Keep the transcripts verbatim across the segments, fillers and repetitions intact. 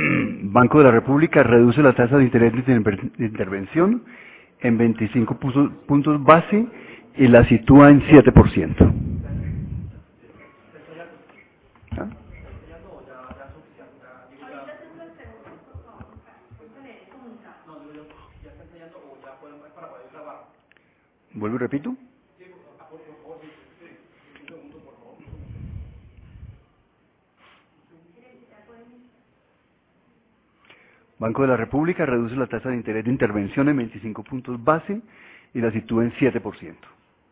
Banco de la República reduce la tasa de interés de inter- de intervención en veinticinco puntos, puntos base y la sitúa en siete por ciento. ¿Ah? Vuelvo y repito. Banco de la República reduce la tasa de interés de intervención en veinticinco puntos base y la sitúa en siete por ciento.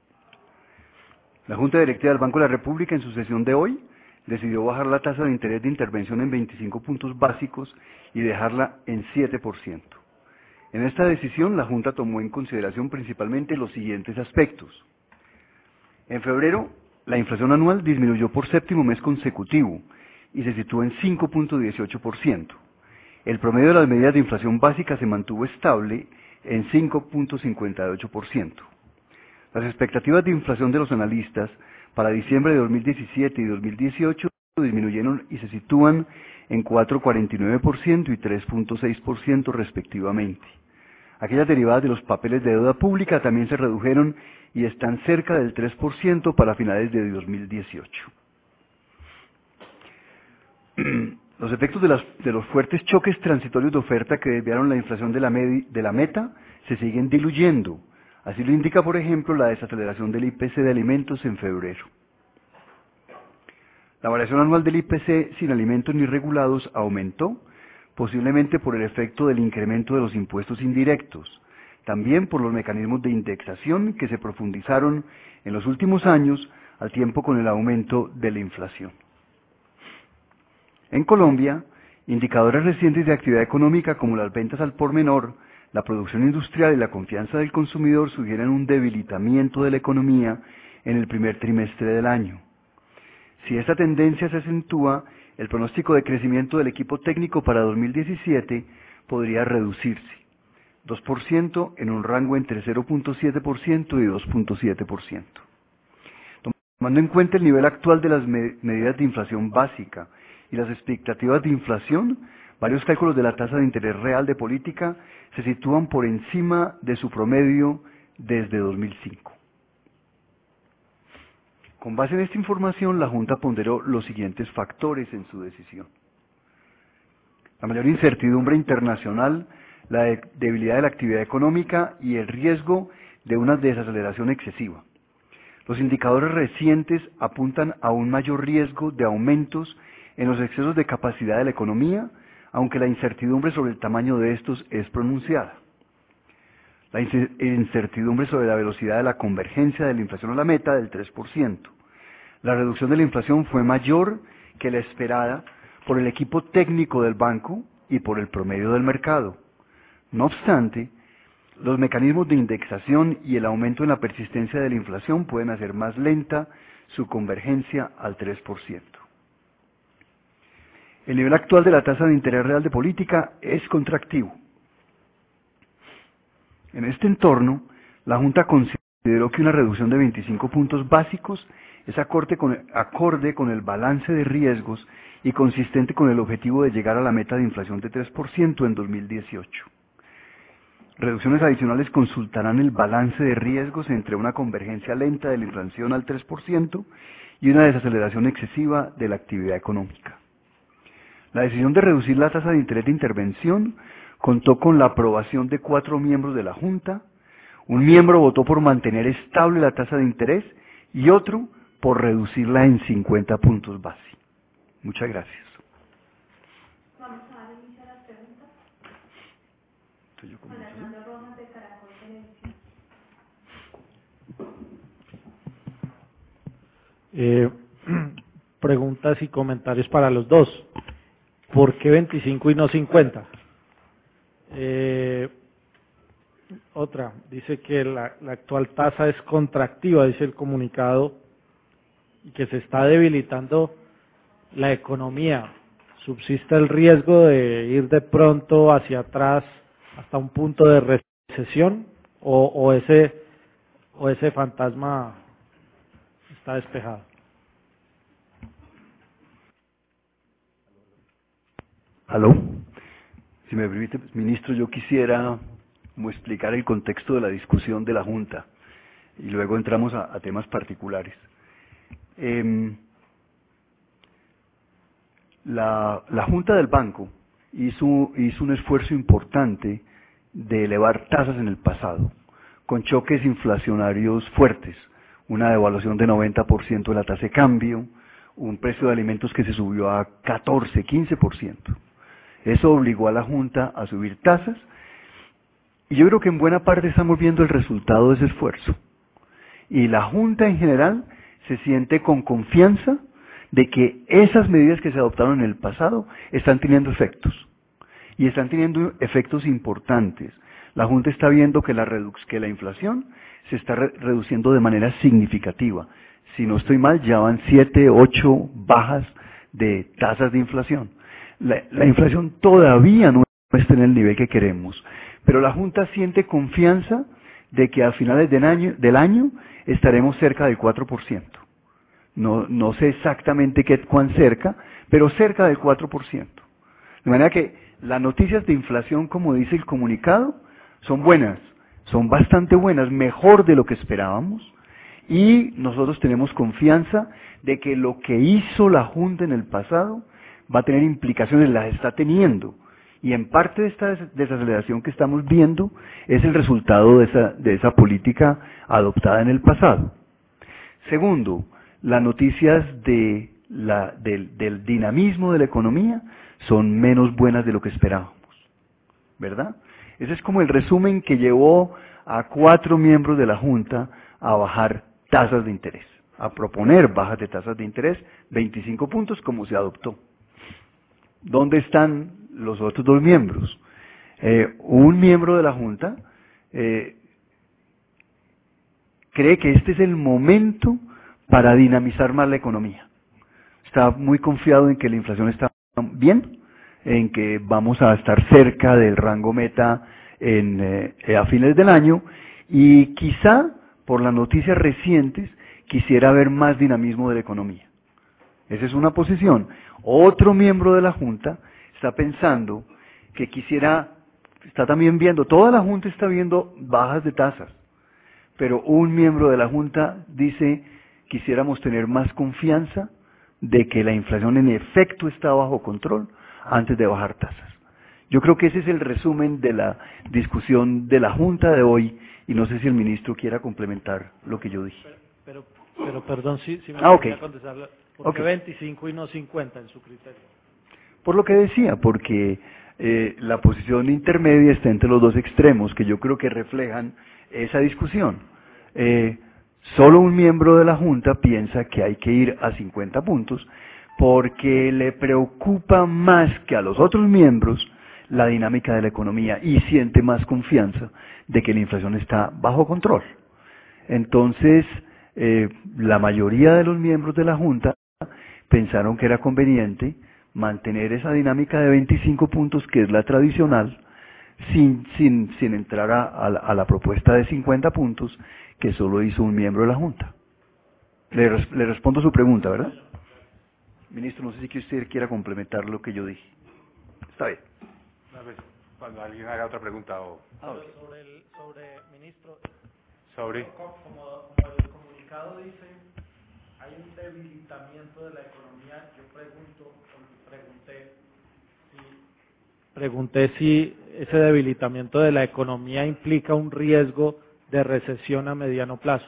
La Junta Directiva del Banco de la República en su sesión de hoy decidió bajar la tasa de interés de intervención en veinticinco puntos básicos y dejarla en siete por ciento. En esta decisión la Junta tomó en consideración principalmente los siguientes aspectos. En febrero, la inflación anual disminuyó por séptimo mes consecutivo y se sitúa en cinco punto dieciocho por ciento. El promedio de las medidas de inflación básica se mantuvo estable en cinco punto cincuenta y ocho por ciento. Las expectativas de inflación de los analistas para diciembre de dos mil diecisiete y dos mil dieciocho disminuyeron y se sitúan en cuatro punto cuarenta y nueve por ciento y tres punto seis por ciento respectivamente. Aquellas derivadas de los papeles de deuda pública también se redujeron y están cerca del tres por ciento para finales de dos mil dieciocho. Los efectos de, las, de los fuertes choques transitorios de oferta que desviaron la inflación de la, medi, de la meta se siguen diluyendo. Así lo indica, por ejemplo, la desaceleración del I P C de alimentos en febrero. La variación anual del I P C sin alimentos ni regulados aumentó, posiblemente por el efecto del incremento de los impuestos indirectos, también por los mecanismos de indexación que se profundizaron en los últimos años al tiempo con el aumento de la inflación. En Colombia, indicadores recientes de actividad económica como las ventas al por menor, la producción industrial y la confianza del consumidor sugieren un debilitamiento de la economía en el primer trimestre del año. Si esta tendencia se acentúa, el pronóstico de crecimiento del equipo técnico para dos mil diecisiete podría reducirse, dos por ciento en un rango entre cero punto siete por ciento y dos punto siete por ciento. Tomando en cuenta el nivel actual de las me- medidas de inflación básica y las expectativas de inflación, varios cálculos de la tasa de interés real de política se sitúan por encima de su promedio desde dos mil cinco. Con base en esta información, la Junta ponderó los siguientes factores en su decisión. La mayor incertidumbre internacional, la de- debilidad de la actividad económica y el riesgo de una desaceleración excesiva. Los indicadores recientes apuntan a un mayor riesgo de aumentos en los excesos de capacidad de la economía, aunque la incertidumbre sobre el tamaño de estos es pronunciada. La incertidumbre sobre la velocidad de la convergencia de la inflación a la meta del tres por ciento. La reducción de la inflación fue mayor que la esperada por el equipo técnico del banco y por el promedio del mercado. No obstante, los mecanismos de indexación y el aumento en la persistencia de la inflación pueden hacer más lenta su convergencia al tres por ciento. El nivel actual de la tasa de interés real de política es contractivo. En este entorno, la Junta consideró que una reducción de veinticinco puntos básicos es acorde con, el, acorde con el balance de riesgos y consistente con el objetivo de llegar a la meta de inflación de tres por ciento en dos mil dieciocho. Reducciones adicionales consultarán el balance de riesgos entre una convergencia lenta de la inflación al tres por ciento y una desaceleración excesiva de la actividad económica. La decisión de reducir la tasa de interés de intervención contó con la aprobación de cuatro miembros de la Junta. Un miembro votó por mantener estable la tasa de interés y otro por reducirla en cincuenta puntos base. Muchas gracias. Vamos a dar inicio a las preguntas. Soy yo como Juan Armando Rojas de Caracol Televisión. Eh, preguntas y comentarios para los dos. ¿Por qué veinticinco y no cincuenta? Eh, otra, dice que la, la actual tasa es contractiva, dice el comunicado, y que se está debilitando la economía. ¿Subsiste el riesgo de ir de pronto hacia atrás hasta un punto de recesión? ¿O, o, ese, o ese fantasma está despejado? ¿Aló? Si me permite, ministro, yo quisiera como explicar el contexto de la discusión de la Junta y luego entramos a, a temas particulares. Eh, la, la Junta del Banco hizo, hizo un esfuerzo importante de elevar tasas en el pasado, con choques inflacionarios fuertes, una devaluación de noventa por ciento de la tasa de cambio, un precio de alimentos que se subió a catorce, quince por ciento. Eso obligó a la Junta a subir tasas, y yo creo que en buena parte estamos viendo el resultado de ese esfuerzo. Y la Junta en general se siente con confianza de que esas medidas que se adoptaron en el pasado están teniendo efectos. Y están teniendo efectos importantes. La Junta está viendo que la, redux, que la inflación se está re reduciendo de manera significativa. Si no estoy mal, ya van siete, ocho bajas de tasas de inflación. La, la inflación todavía no está en el nivel que queremos, pero la Junta siente confianza de que a finales del año, del año estaremos cerca del cuatro por ciento. No, no sé exactamente qué, cuán cerca, pero cerca del cuatro por ciento. De manera que las noticias de inflación, como dice el comunicado, son buenas, son bastante buenas, mejor de lo que esperábamos, y nosotros tenemos confianza de que lo que hizo la Junta en el pasado va a tener implicaciones, las está teniendo, y en parte de esta desaceleración que estamos viendo es el resultado de esa, de esa política adoptada en el pasado. Segundo, las noticias de la, del, del dinamismo de la economía son menos buenas de lo que esperábamos, ¿verdad? Ese es como el resumen que llevó a cuatro miembros de la Junta a bajar tasas de interés, a proponer bajas de tasas de interés, veinticinco puntos como se adoptó. ¿Dónde están los otros dos miembros? Eh, un miembro de la Junta eh, cree que este es el momento para dinamizar más la economía. Está muy confiado en que la inflación está bien, en que vamos a estar cerca del rango meta en, eh, a fines del año, y quizá por las noticias recientes quisiera ver más dinamismo de la economía. Esa es una posición. Otro miembro de la Junta está pensando que quisiera, está también viendo, toda la Junta está viendo bajas de tasas, pero un miembro de la Junta dice, quisiéramos tener más confianza de que la inflación en efecto está bajo control antes de bajar tasas. Yo creo que ese es el resumen de la discusión de la Junta de hoy, y no sé si el ministro quiera complementar lo que yo dije. Pero, pero, pero perdón, si, si me ah, okay. contestar, ¿por qué okay. veinticinco y no cincuenta en su criterio? Por lo que decía, porque eh, la posición intermedia está entre los dos extremos, que yo creo que reflejan esa discusión. Eh, solo un miembro de la Junta piensa que hay que ir a cincuenta puntos, porque le preocupa más que a los otros miembros la dinámica de la economía y siente más confianza de que la inflación está bajo control. Entonces, eh, la mayoría de los miembros de la Junta pensaron que era conveniente mantener esa dinámica de veinticinco puntos, que es la tradicional, sin, sin, sin entrar a, a, la, a la propuesta de cincuenta puntos, que solo hizo un miembro de la Junta. Le, res, le respondo su pregunta, ¿verdad? Ministro, no sé si que usted quiera complementar lo que yo dije. Está bien. Una vez, cuando alguien haga otra pregunta o... Ah, okay. sobre, el, sobre, ministro, sobre... Como, como el comunicado dice, hay un debilitamiento de la economía. Yo pregunto, pregunté si, pregunté si ese debilitamiento de la economía implica un riesgo de recesión a mediano plazo.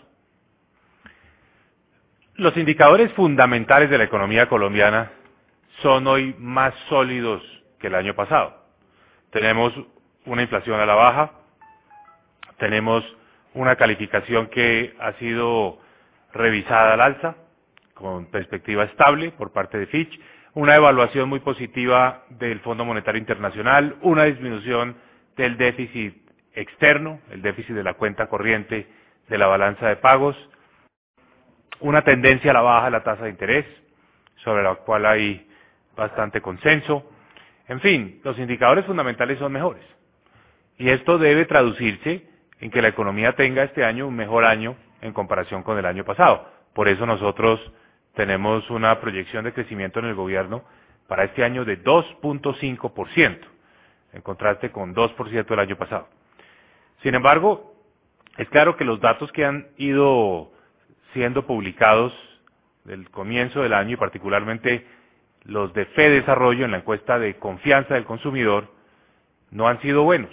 Los indicadores fundamentales de la economía colombiana son hoy más sólidos que el año pasado. Tenemos una inflación a la baja, tenemos una calificación que ha sido revisada al alza, con perspectiva estable por parte de Fitch, una evaluación muy positiva del Fondo Monetario Internacional, una disminución del déficit externo, el déficit de la cuenta corriente de la balanza de pagos, una tendencia a la baja de la tasa de interés, sobre la cual hay bastante consenso. En fin, los indicadores fundamentales son mejores. Y esto debe traducirse en que la economía tenga este año un mejor año en comparación con el año pasado. Por eso nosotros tenemos una proyección de crecimiento en el gobierno para este año de dos punto cinco por ciento. en contraste con dos por ciento el año pasado. Sin embargo, es claro que los datos que han ido siendo publicados del comienzo del año, y particularmente los de FEDesarrollo en la encuesta de confianza del consumidor, no han sido buenos.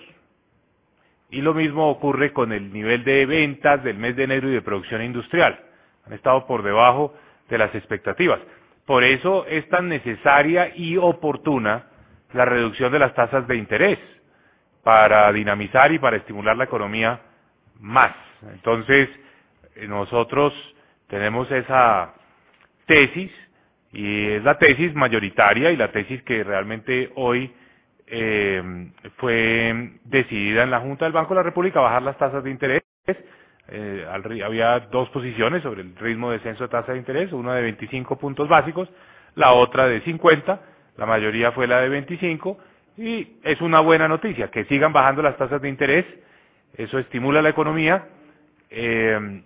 Y lo mismo ocurre con el nivel de ventas del mes de enero y de producción industrial. Han estado por debajo de las expectativas. Por eso es tan necesaria y oportuna la reducción de las tasas de interés para dinamizar y para estimular la economía más. Entonces, nosotros tenemos esa tesis, y es la tesis mayoritaria y la tesis que realmente hoy eh, fue decidida en la Junta del Banco de la República, bajar las tasas de interés. Eh, al, había dos posiciones sobre el ritmo de descenso de tasa de interés, una de veinticinco puntos básicos, la otra de cincuenta, la mayoría fue la de veinticinco, y es una buena noticia, que sigan bajando las tasas de interés, eso estimula la economía, eh,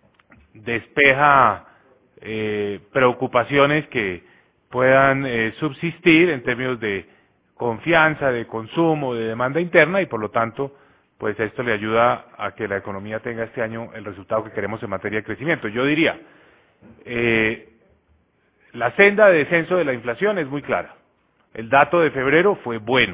despeja eh, preocupaciones que puedan eh, subsistir en términos de confianza, de consumo, de demanda interna, y por lo tanto, pues esto le ayuda a que la economía tenga este año el resultado que queremos en materia de crecimiento. Yo diría, eh, la senda de descenso de la inflación es muy clara. El dato de febrero fue bueno.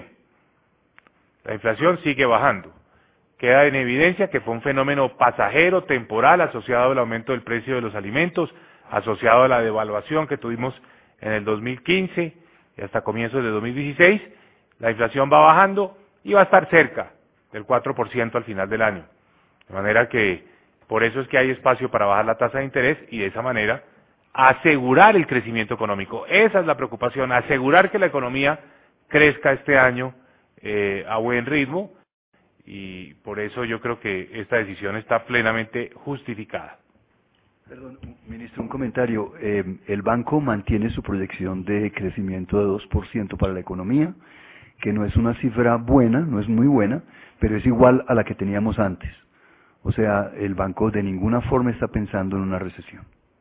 La inflación sigue bajando. Queda en evidencia que fue un fenómeno pasajero, temporal, asociado al aumento del precio de los alimentos, asociado a la devaluación que tuvimos en el dos mil quince y hasta comienzos de dos mil dieciséis. La inflación va bajando y va a estar cerca del cuatro por ciento al final del año. De manera que, por eso es que hay espacio para bajar la tasa de interés y de esa manera asegurar el crecimiento económico. Esa es la preocupación, asegurar que la economía crezca este año eh, a buen ritmo, y por eso yo creo que esta decisión está plenamente justificada. Perdón, ministro, un comentario. Eh, el banco mantiene su proyección de crecimiento de dos por ciento para la economía, que no es una cifra buena, no es muy buena, pero es igual a la que teníamos antes. O sea, el banco de ninguna forma está pensando en una recesión.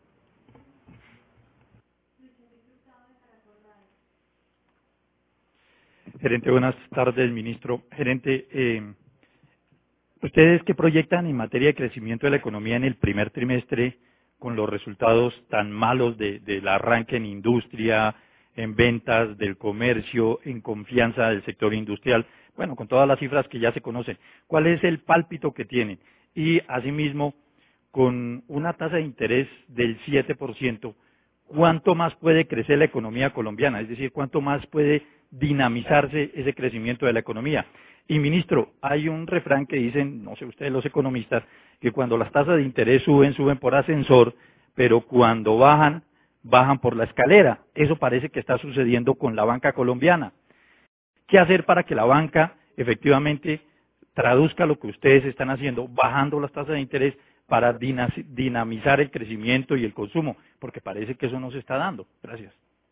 Gerente, buenas tardes, ministro. Gerente, eh, ¿ustedes qué proyectan en materia de crecimiento de la economía en el primer trimestre con los resultados tan malos de, del arranque en industria, en ventas del comercio, en confianza del sector industrial? Bueno, con todas las cifras que ya se conocen, ¿cuál es el pálpito que tienen? Y asimismo, con una tasa de interés del siete por ciento, ¿cuánto más puede crecer la economía colombiana? Es decir, ¿cuánto más puede dinamizarse ese crecimiento de la economía? Y ministro, hay un refrán que dicen, no sé ustedes los economistas, que cuando las tasas de interés suben, suben por ascensor, pero cuando bajan, bajan por la escalera. Eso parece que está sucediendo con la banca colombiana. ¿Qué hacer para que la banca efectivamente traduzca lo que ustedes están haciendo, bajando las tasas de interés para dinamizar el crecimiento y el consumo? Porque parece que eso no se está dando. Gracias.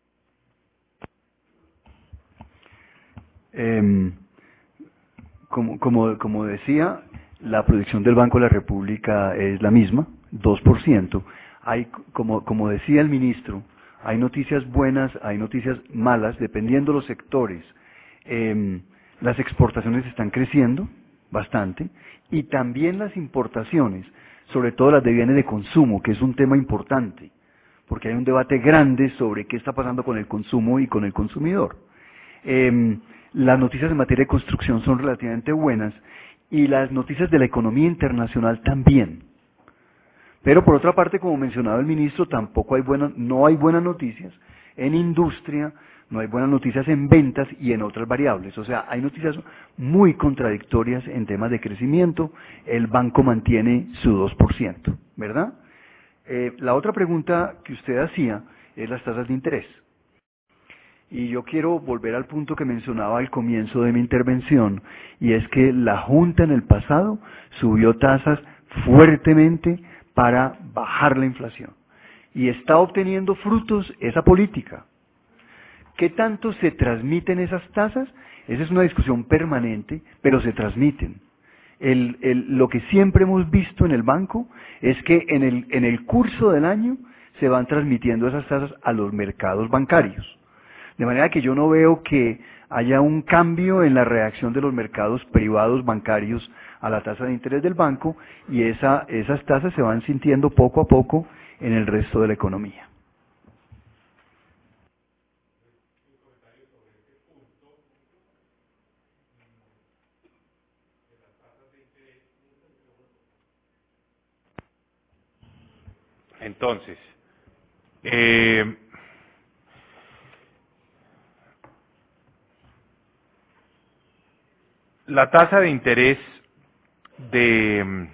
Eh, como, como, como decía, la proyección del Banco de la República es la misma, dos por ciento. Hay, como, como decía el ministro, hay noticias buenas, hay noticias malas, dependiendo de los sectores. Eh, las exportaciones están creciendo bastante, y también las importaciones, sobre todo las de bienes de consumo, que es un tema importante, porque hay un debate grande sobre qué está pasando con el consumo y con el consumidor. Eh, las noticias en materia de construcción son relativamente buenas, y las noticias de la economía internacional también. Pero por otra parte, como mencionaba el ministro, tampoco hay buenas, no hay buenas noticias en industria, no hay buenas noticias en ventas y en otras variables. O sea, hay noticias muy contradictorias en temas de crecimiento. El banco mantiene su dos por ciento, ¿verdad? Eh, la otra pregunta que usted hacía es las tasas de interés. Y yo quiero volver al punto que mencionaba al comienzo de mi intervención, y es que la Junta en el pasado subió tasas fuertemente para bajar la inflación. Y está obteniendo frutos esa política. ¿Qué tanto se transmiten esas tasas? Esa es una discusión permanente, pero se transmiten. El, el, lo que siempre hemos visto en el banco es que en el, en el curso del año se van transmitiendo esas tasas a los mercados bancarios. De manera que yo no veo que haya un cambio en la reacción de los mercados privados bancarios a la tasa de interés del banco, y esa, esas tasas se van sintiendo poco a poco en el resto de la economía. Entonces, eh, la tasa de interés de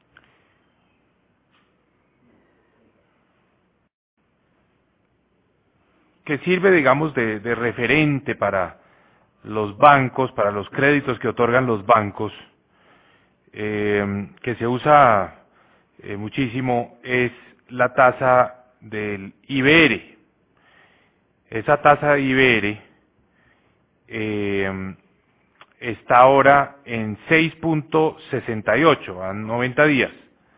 que sirve, digamos, de, de referente para los bancos, para los créditos que otorgan los bancos, eh, que se usa eh, muchísimo, es la tasa del I B E R E. Esa tasa de I B E R E eh, está ahora en seis punto sesenta y ocho a noventa días.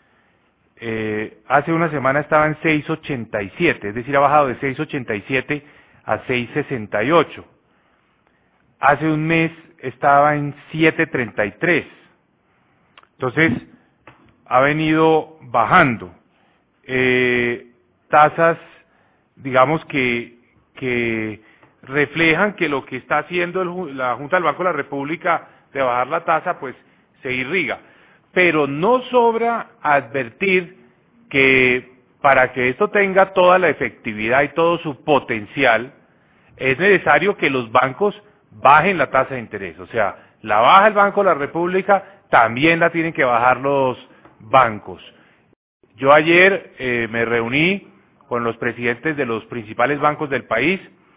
Eh, hace una semana estaba en seis punto ochenta y siete, es decir, ha bajado de seis punto ochenta y siete a seis punto sesenta y ocho. Hace un mes estaba en siete punto treinta y tres. Entonces, ha venido bajando. Eh, tasas, digamos que, que reflejan que lo que está haciendo el, la Junta del Banco de la República de bajar la tasa, pues se irriga. Pero no sobra advertir que para que esto tenga toda la efectividad y todo su potencial, es necesario que los bancos bajen la tasa de interés. O sea, la baja el Banco de la República, también la tienen que bajar los bancos. Yo ayer eh, me reuní con los presidentes de los principales bancos del país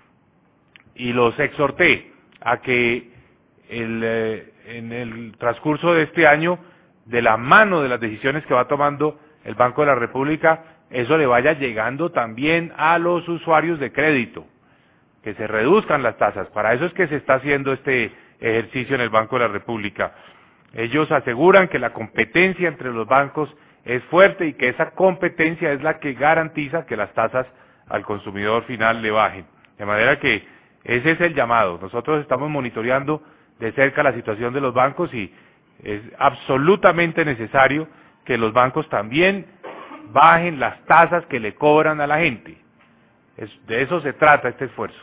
y los exhorté a que el, eh, en el transcurso de este año, de la mano de las decisiones que va tomando el Banco de la República, eso le vaya llegando también a los usuarios de crédito, que se reduzcan las tasas. Para eso es que se está haciendo este ejercicio en el Banco de la República. Ellos aseguran que la competencia entre los bancos es fuerte y que esa competencia es la que garantiza que las tasas al consumidor final le bajen. De manera que ese es el llamado. Nosotros estamos monitoreando de cerca la situación de los bancos y es absolutamente necesario que los bancos también bajen las tasas que le cobran a la gente. Es, de eso se trata este esfuerzo.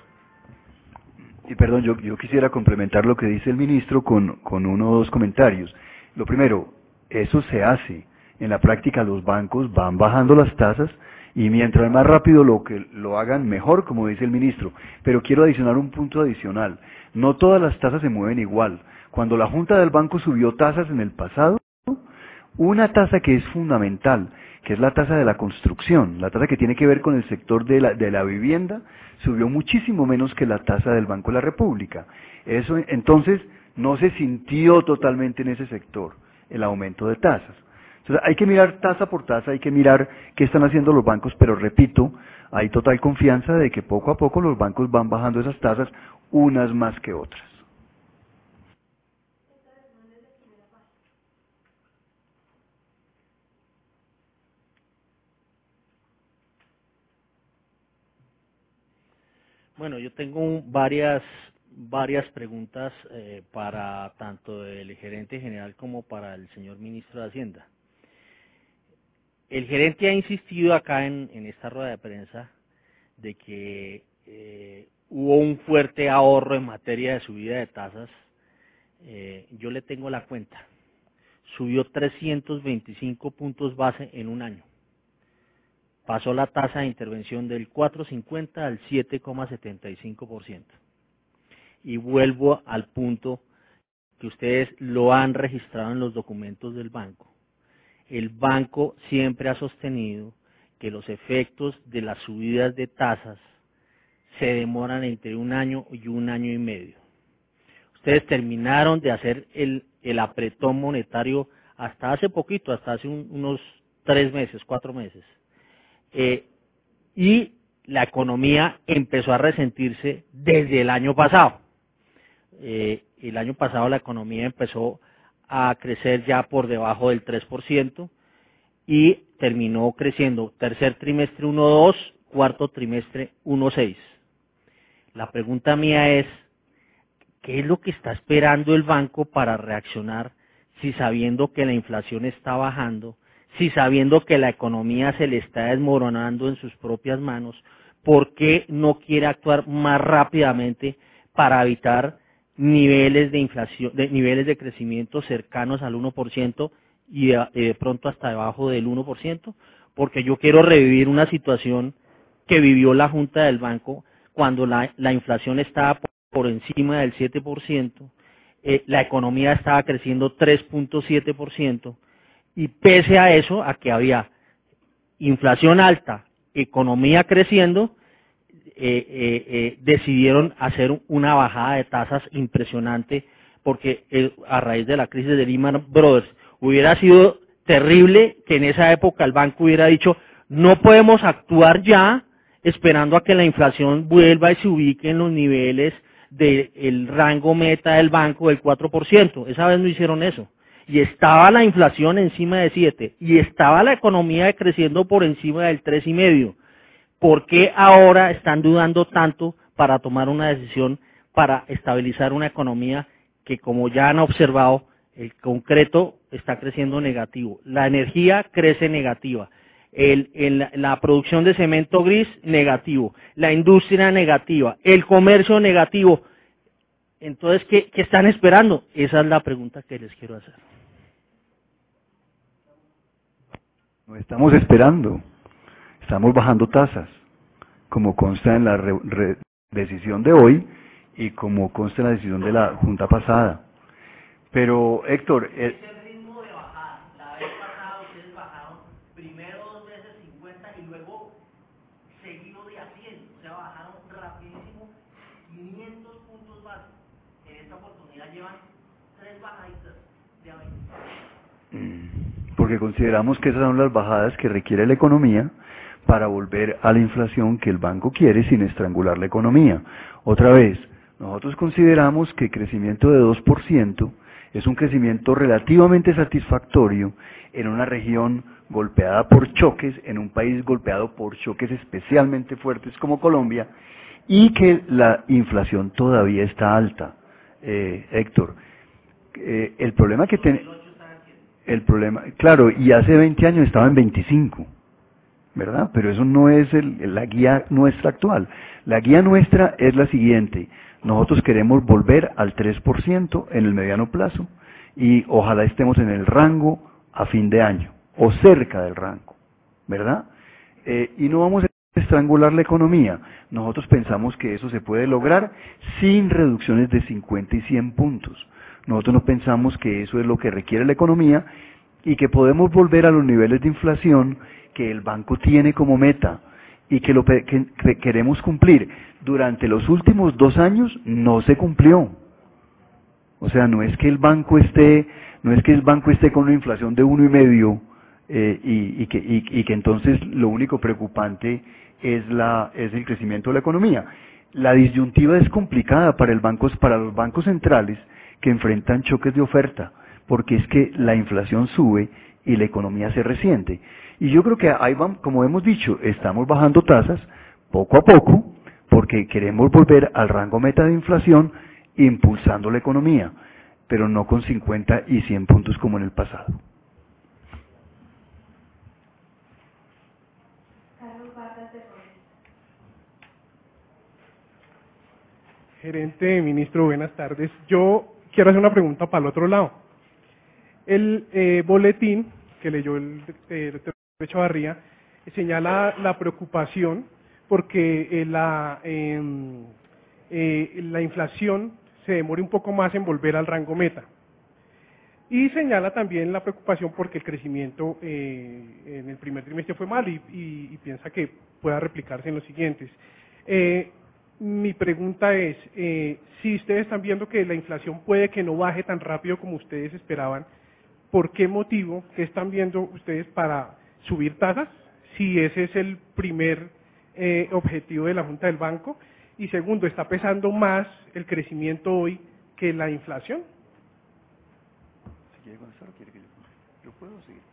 Y perdón, yo, yo quisiera complementar lo que dice el ministro con, con uno o dos comentarios. Lo primero, eso se hace. En la práctica los bancos van bajando las tasas y mientras más rápido lo que lo hagan, mejor, como dice el ministro. Pero quiero adicionar un punto adicional. No todas las tasas se mueven igual. Cuando la Junta del Banco subió tasas en el pasado, una tasa que es fundamental, que es la tasa de la construcción, la tasa que tiene que ver con el sector de la, de la vivienda, subió muchísimo menos que la tasa del Banco de la República. Eso, entonces, no se sintió totalmente en ese sector el aumento de tasas. Entonces, hay que mirar tasa por tasa, hay que mirar qué están haciendo los bancos, pero repito, hay total confianza de que poco a poco los bancos van bajando esas tasas, unas más que otras. Bueno, yo tengo un- varias varias preguntas eh, para tanto el gerente general como para el señor ministro de Hacienda. El gerente ha insistido acá en, en esta rueda de prensa de que eh, hubo un fuerte ahorro en materia de subida de tasas. Eh, yo le tengo la cuenta. Subió trescientos veinticinco puntos base en un año. Pasó la tasa de intervención del cuatro punto cincuenta al siete coma setenta y cinco por ciento. Y vuelvo al punto que ustedes lo han registrado en los documentos del banco. El banco siempre ha sostenido que los efectos de las subidas de tasas se demoran entre un año y un año y medio. Ustedes terminaron de hacer el, el apretón monetario hasta hace poquito, hasta hace un, unos tres meses, cuatro meses. Eh, y la economía empezó a resentirse desde el año pasado. Eh, el año pasado la economía empezó a crecer ya por debajo del tres por ciento y terminó creciendo tercer trimestre uno punto dos, cuarto trimestre uno punto seis. La pregunta mía es, ¿qué es lo que está esperando el banco para reaccionar si sabiendo que la inflación está bajando, si sabiendo que la economía se le está desmoronando en sus propias manos? ¿Por qué no quiere actuar más rápidamente para evitar niveles de inflación, de niveles de crecimiento cercanos al uno por ciento y de, de pronto hasta debajo del uno por ciento? Porque yo quiero revivir una situación que vivió la Junta del Banco cuando la, la inflación estaba por, por encima del siete por ciento, eh, la economía estaba creciendo tres punto siete por ciento y pese a eso, a que había inflación alta, economía creciendo, eh, eh, eh, decidieron hacer una bajada de tasas impresionante porque eh, a raíz de la crisis de Lehman Brothers hubiera sido terrible que en esa época el banco hubiera dicho no podemos actuar ya esperando a que la inflación vuelva y se ubique en los niveles del rango meta del banco del cuatro por ciento. Esa vez no hicieron eso. Y estaba la inflación encima de siete y estaba la economía creciendo por encima del tres y medio. ¿Por qué ahora están dudando tanto para tomar una decisión para estabilizar una economía que, como ya han observado, el concreto está creciendo negativo, la energía crece negativa, el, el, la producción de cemento gris negativo, la industria negativa, el comercio negativo? Entonces, ¿qué, qué están esperando? Esa es la pregunta que les quiero hacer. No estamos esperando, estamos bajando tasas, como consta en la re, re, decisión de hoy y como consta en la decisión de la Junta pasada. Pero, Héctor... Eh, es el ritmo de bajada. La vez pasada ustedes bajaron primero dos veces cincuenta y luego seguido de a cien. O sea, bajaron rapidísimo quinientos puntos básicos. En esta oportunidad llevan tres bajaditas de a veinte. Porque consideramos que esas son las bajadas que requiere la economía para volver a la inflación que el banco quiere sin estrangular la economía. Otra vez, nosotros consideramos que el crecimiento de dos por ciento es un crecimiento relativamente satisfactorio en una región golpeada por choques, en un país golpeado por choques especialmente fuertes como Colombia, y que la inflación todavía está alta. Eh, Héctor, eh, el problema que tenemos... El problema, claro, y hace veinte años estaba en veinticinco, ¿verdad? Pero eso no es el, la guía nuestra actual. La guía nuestra es la siguiente: nosotros queremos volver al tres por ciento en el mediano plazo y ojalá estemos en el rango a fin de año, o cerca del rango, ¿verdad? Eh, y no vamos a estrangular la economía. Nosotros pensamos que eso se puede lograr sin reducciones de cincuenta y cien puntos. Nosotros no pensamos que eso es lo que requiere la economía y que podemos volver a los niveles de inflación que el banco tiene como meta y que lo que, que queremos cumplir. Durante los últimos dos años no se cumplió. O sea, no es que el banco esté, no es que el banco esté con una inflación de uno y medio eh, y, y, que, y, y que entonces lo único preocupante es la es el crecimiento de la economía. La disyuntiva es complicada para el banco, para los bancos centrales que enfrentan choques de oferta, porque es que la inflación sube y la economía se resiente. Y yo creo que ahí vamos, como hemos dicho, estamos bajando tasas poco a poco, porque queremos volver al rango meta de inflación, impulsando la economía, pero no con cincuenta y cien puntos como en el pasado. Gerente, ministro, buenas tardes. Yo quiero hacer una pregunta para el otro lado. El eh, boletín que leyó el eh, doctor Echavarría eh, señala la preocupación porque eh, la, eh, eh, la inflación se demore un poco más en volver al rango meta. Y señala también la preocupación porque el crecimiento eh, en el primer trimestre fue mal y, y, y piensa que pueda replicarse en los siguientes. Eh, Mi pregunta es, eh, si ustedes están viendo que la inflación puede que no baje tan rápido como ustedes esperaban, ¿por qué motivo que están viendo ustedes para subir tasas? Si ese es el primer eh, objetivo de la Junta del Banco. Y segundo, ¿está pesando más el crecimiento hoy que la inflación? ¿Yo puedo seguir?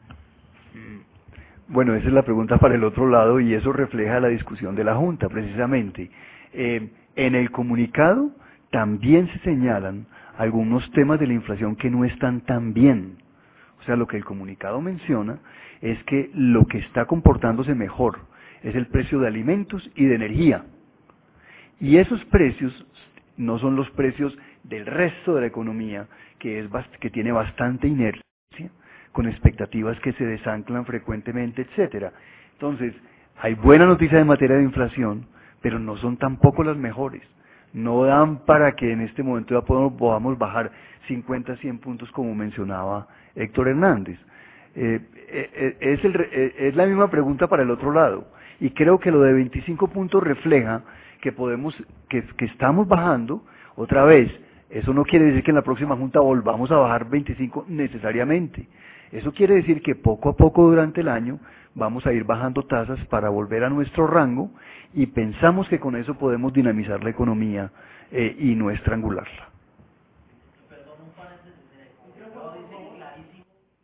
Bueno, esa es la pregunta para el otro lado y eso refleja la discusión de la Junta, precisamente. Eh, En el comunicado también se señalan algunos temas de la inflación que no están tan bien. O sea, lo que el comunicado menciona es que lo que está comportándose mejor es el precio de alimentos y de energía. Y esos precios no son los precios del resto de la economía, que, es bast- que tiene bastante inercia, con expectativas que se desanclan frecuentemente, etcétera. Entonces, hay buena noticia en materia de inflación, pero no son tampoco las mejores. No dan para que en este momento ya podamos, podamos bajar cincuenta, cien puntos como mencionaba Héctor Hernández. Eh, eh, es, el, eh, es la misma pregunta para el otro lado. Y creo que lo de veinticinco puntos refleja que podemos, que, que estamos bajando otra vez. Eso no quiere decir que en la próxima junta volvamos a bajar veinticinco necesariamente. Eso quiere decir que poco a poco durante el año vamos a ir bajando tasas para volver a nuestro rango y pensamos que con eso podemos dinamizar la economía eh, y no estrangularla. Perdón, un paréntesis. Dice clarísimo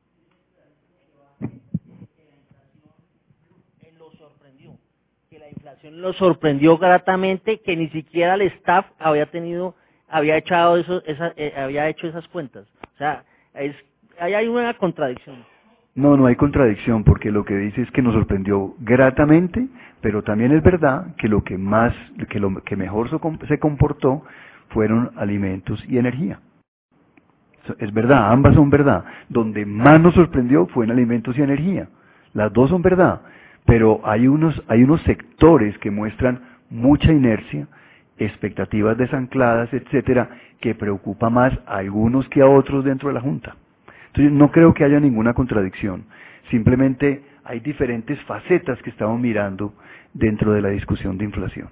que lo sorprendió, que la inflación lo sorprendió gratamente, que ni siquiera el staff había tenido, había echado eso, esa, eh, había hecho esas cuentas. O sea, es, ahí hay una contradicción. No, no hay contradicción, porque lo que dice es que nos sorprendió gratamente, pero también es verdad que lo que más, que lo que mejor se comportó fueron alimentos y energía. Es verdad, ambas son verdad. Donde más nos sorprendió fue en alimentos y energía. Las dos son verdad, pero hay unos, hay unos sectores que muestran mucha inercia, expectativas desancladas, etcétera, que preocupa más a algunos que a otros dentro de la Junta. Entonces no creo que haya ninguna contradicción, simplemente hay diferentes facetas que estamos mirando dentro de la discusión de inflación.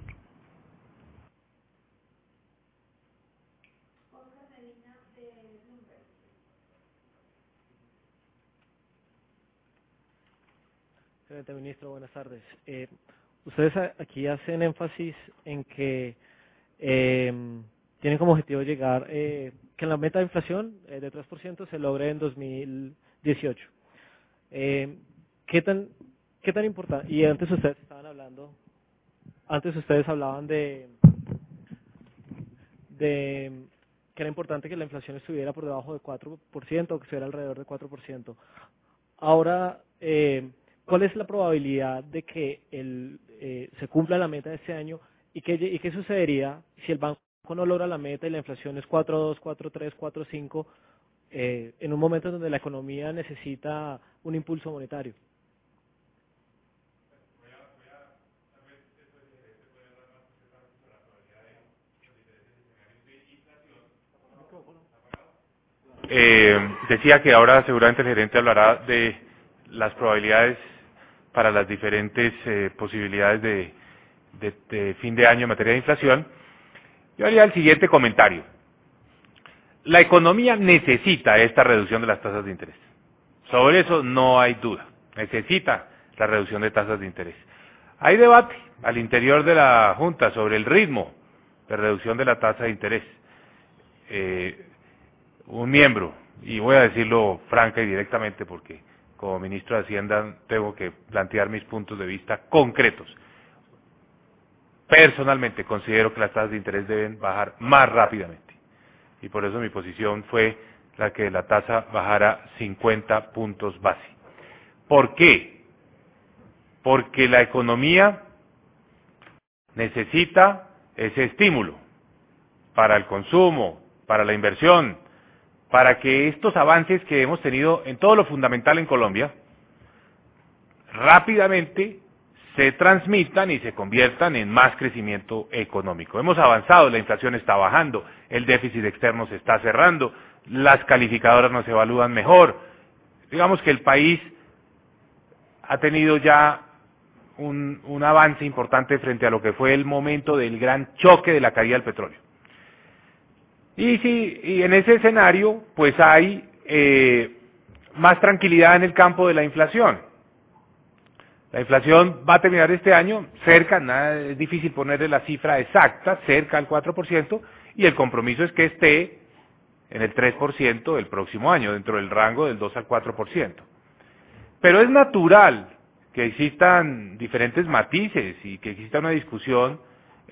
Señor Ministro, buenas tardes. Eh, ustedes aquí hacen énfasis en que eh, tienen como objetivo llegar, eh, que la meta de inflación eh, de tres por ciento se logre en dos mil dieciocho. Eh, ¿Qué tan, qué tan importante? Y antes ustedes estaban hablando, antes ustedes hablaban de, de que era importante que la inflación estuviera por debajo de cuatro por ciento, o que estuviera alrededor de cuatro por ciento. Ahora, eh, ¿cuál es la probabilidad de que el, eh, se cumpla la meta de este año y qué, y qué sucedería si el banco no logra la meta y la inflación es cuatro punto dos, cuatro punto tres, cuatro punto cinco eh, en un momento donde la economía necesita un impulso monetario? Eh, decía que ahora seguramente el gerente hablará de las probabilidades para las diferentes eh, posibilidades de, de, de fin de año en materia de inflación. Yo haría el siguiente comentario. La economía necesita esta reducción de las tasas de interés. Sobre eso no hay duda. Necesita la reducción de tasas de interés. Hay debate al interior de la Junta sobre el ritmo de reducción de la tasa de interés. Eh, un miembro, y voy a decirlo franca y directamente porque como ministro de Hacienda tengo que plantear mis puntos de vista concretos. Personalmente considero que las tasas de interés deben bajar más rápidamente y por eso mi posición fue la que la tasa bajara cincuenta puntos base. ¿Por qué? Porque la economía necesita ese estímulo para el consumo, para la inversión, para que estos avances que hemos tenido en todo lo fundamental en Colombia rápidamente se transmitan y se conviertan en más crecimiento económico. Hemos avanzado, la inflación está bajando, el déficit externo se está cerrando, las calificadoras nos evalúan mejor. Digamos que el país ha tenido ya un, un avance importante frente a lo que fue el momento del gran choque de la caída del petróleo. Y, sí, y en ese escenario, pues hay eh, más tranquilidad en el campo de la inflación. La inflación va a terminar este año cerca, nada, es difícil ponerle la cifra exacta, cerca al cuatro por ciento, y el compromiso es que esté en el tres por ciento el próximo año, dentro del rango del dos al cuatro por ciento. Pero es natural que existan diferentes matices y que exista una discusión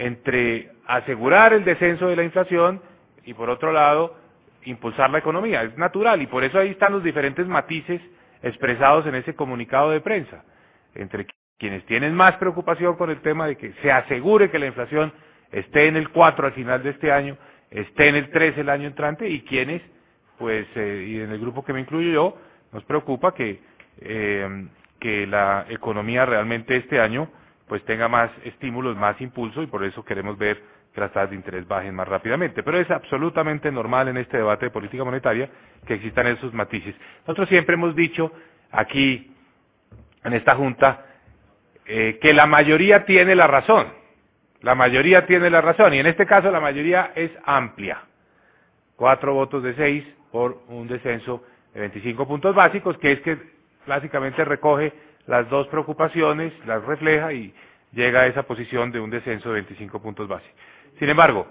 entre asegurar el descenso de la inflación y por otro lado impulsar la economía. Es natural y por eso ahí están los diferentes matices expresados en ese comunicado de prensa, entre quienes tienen más preocupación con el tema de que se asegure que la inflación esté en el cuatro al final de este año, esté en el tres el año entrante, y quienes, pues, eh, y en el grupo que me incluyo yo, nos preocupa que, eh, que la economía realmente este año pues tenga más estímulos, más impulso, y por eso queremos ver que las tasas de interés bajen más rápidamente. Pero es absolutamente normal en este debate de política monetaria que existan esos matices. Nosotros siempre hemos dicho aquí, en esta Junta, eh, que la mayoría tiene la razón. La mayoría tiene la razón, y en este caso la mayoría es amplia. Cuatro votos de seis por un descenso de veinticinco puntos básicos, que es que básicamente recoge las dos preocupaciones, las refleja y llega a esa posición de un descenso de veinticinco puntos básicos. Sin embargo,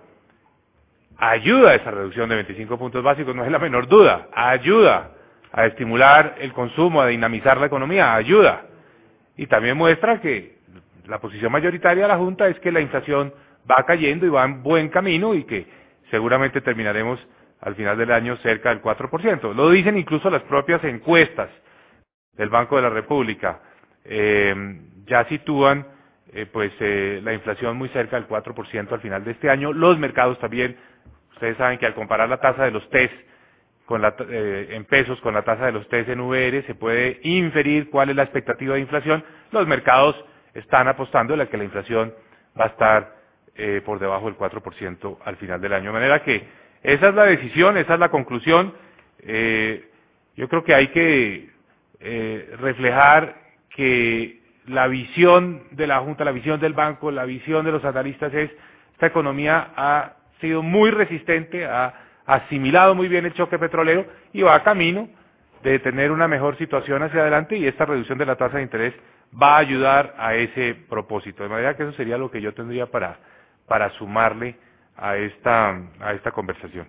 ayuda a esa reducción de veinticinco puntos básicos, no es la menor duda, ayuda a estimular el consumo, a dinamizar la economía, ayuda. Y también muestra que la posición mayoritaria de la Junta es que la inflación va cayendo y va en buen camino y que seguramente terminaremos al final del año cerca del cuatro por ciento. Lo dicen incluso las propias encuestas del Banco de la República, eh, ya sitúan eh, pues eh, la inflación muy cerca del cuatro por ciento al final de este año. Los mercados también, ustedes saben que al comparar la tasa de los T E S con la, eh, en pesos con la tasa de los T E S en V R, se puede inferir cuál es la expectativa de inflación. Los mercados están apostando a que la inflación va a estar eh, por debajo del cuatro por ciento al final del año. De manera que esa es la decisión, esa es la conclusión. Eh, yo creo que hay que eh, reflejar que la visión de la Junta, la visión del banco, la visión de los analistas es: esta economía ha sido muy resistente, ha asimilado muy bien el choque petrolero y va a camino de tener una mejor situación hacia adelante, y esta reducción de la tasa de interés va a ayudar a ese propósito. De manera que eso sería lo que yo tendría para, para sumarle a esta, a esta conversación.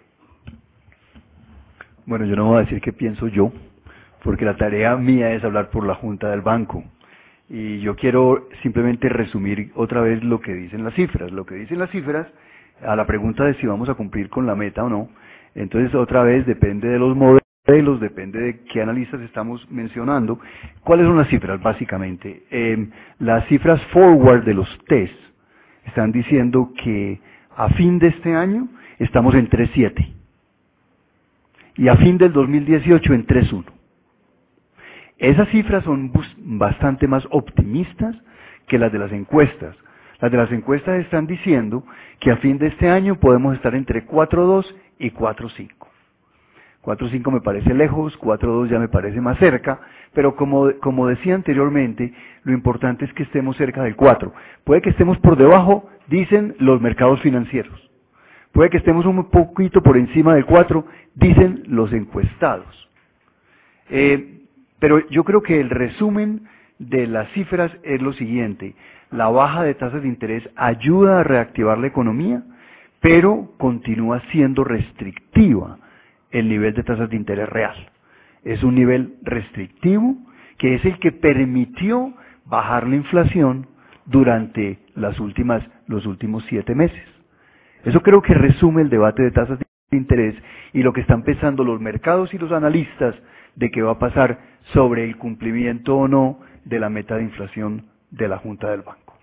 Bueno, yo no voy a decir qué pienso yo, porque la tarea mía es hablar por la Junta del Banco. Y yo quiero simplemente resumir otra vez lo que dicen las cifras. Lo que dicen las cifras, a la pregunta de si vamos a cumplir con la meta o no, entonces otra vez depende de los modelos, depende de qué analistas estamos mencionando. ¿Cuáles son las cifras, básicamente? Eh, las cifras forward de los T E S están diciendo que a fin de este año estamos en tres punto siete y a fin del dos mil dieciocho en tres punto uno. Esas cifras son bastante más optimistas que las de las encuestas. Las de las encuestas están diciendo que a fin de este año podemos estar entre cuatro punto dos y cuatro punto cinco. cuatro punto cinco me parece lejos, cuatro punto dos ya me parece más cerca, pero como, como decía anteriormente, lo importante es que estemos cerca del cuatro. Puede que estemos por debajo, dicen los mercados financieros. Puede que estemos un poquito por encima del cuatro, dicen los encuestados. Eh, pero yo creo que el resumen de las cifras es lo siguiente: la baja de tasas de interés ayuda a reactivar la economía, pero continúa siendo restrictiva el nivel de tasas de interés real. Es un nivel restrictivo que es el que permitió bajar la inflación durante las últimas, los últimos siete meses. Eso creo que resume el debate de tasas de interés y lo que están pensando los mercados y los analistas de qué va a pasar sobre el cumplimiento o no de la meta de inflación de la Junta del Banco.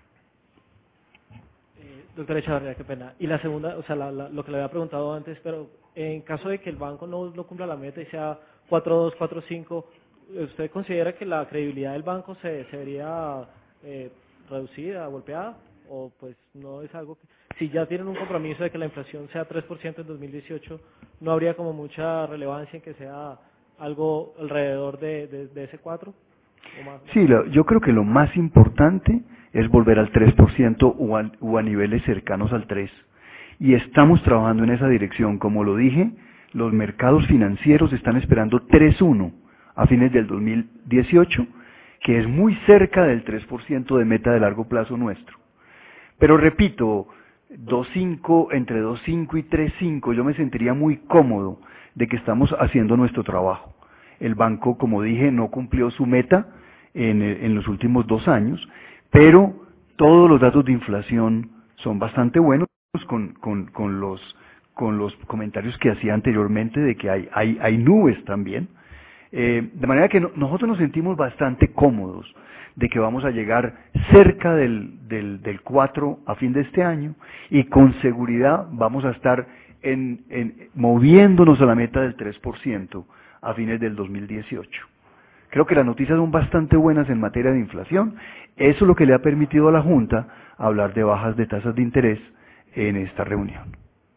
Eh, doctora Echavarría, qué pena. Y la segunda, o sea, la, la, lo que le había preguntado antes, pero en caso de que el banco no, no cumpla la meta y sea cuatro punto dos, cuatro punto cinco, ¿usted considera que la credibilidad del banco se, se vería eh, reducida, golpeada? ¿O pues no es algo que, si ya tienen un compromiso de que la inflación sea tres por ciento en dos mil dieciocho, no habría como mucha relevancia en que sea algo alrededor de, de, de ese cuatro? ¿O más? Sí, lo, yo creo que lo más importante es volver al tres por ciento o a, o a niveles cercanos al tres. Y estamos trabajando en esa dirección. Como lo dije, los mercados financieros están esperando tres punto uno a fines del dos mil dieciocho, que es muy cerca del tres por ciento de meta de largo plazo nuestro. Pero repito, dos punto cinco, entre dos punto cinco y tres punto cinco, yo me sentiría muy cómodo de que estamos haciendo nuestro trabajo. El banco, como dije, no cumplió su meta en, en los últimos dos años, pero todos los datos de inflación son bastante buenos con, con, con los, con los comentarios que hacía anteriormente de que hay, hay, hay nubes también. Eh, de manera que no, nosotros nos sentimos bastante cómodos de que vamos a llegar cerca del, del, del cuatro a fin de este año y con seguridad vamos a estar en, en, moviéndonos a la meta del tres por ciento a fines del dos mil dieciocho. Creo que las noticias son bastante buenas en materia de inflación. Eso es lo que le ha permitido a la Junta hablar de bajas de tasas de interés en esta reunión.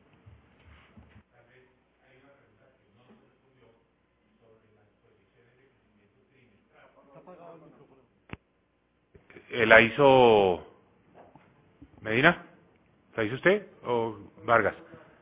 ¿La hizo Medina? ¿La hizo usted o Vargas?